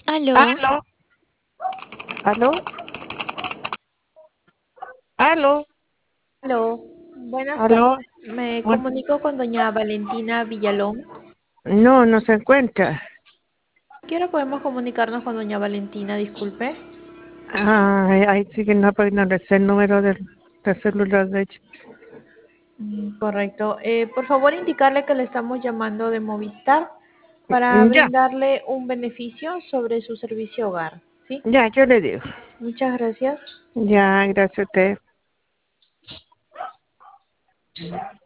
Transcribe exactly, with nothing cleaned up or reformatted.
Aló, Aló, aló, aló, Aló, buenas aló. tardes. Me Bueno, comunico con doña Valentina Villalón. no, no se encuentra. ¿Qué hora podemos comunicarnos con doña Valentina? Disculpe. Ay, ahí sí que no, pues no le sé el número del, del celular de ella. Mm, Correcto. Eh, por favor, indicarle que le estamos llamando de Movistar para Ya, brindarle un beneficio sobre su servicio hogar. ¿Sí? ya, yo le digo. Muchas gracias. Ya, gracias a usted.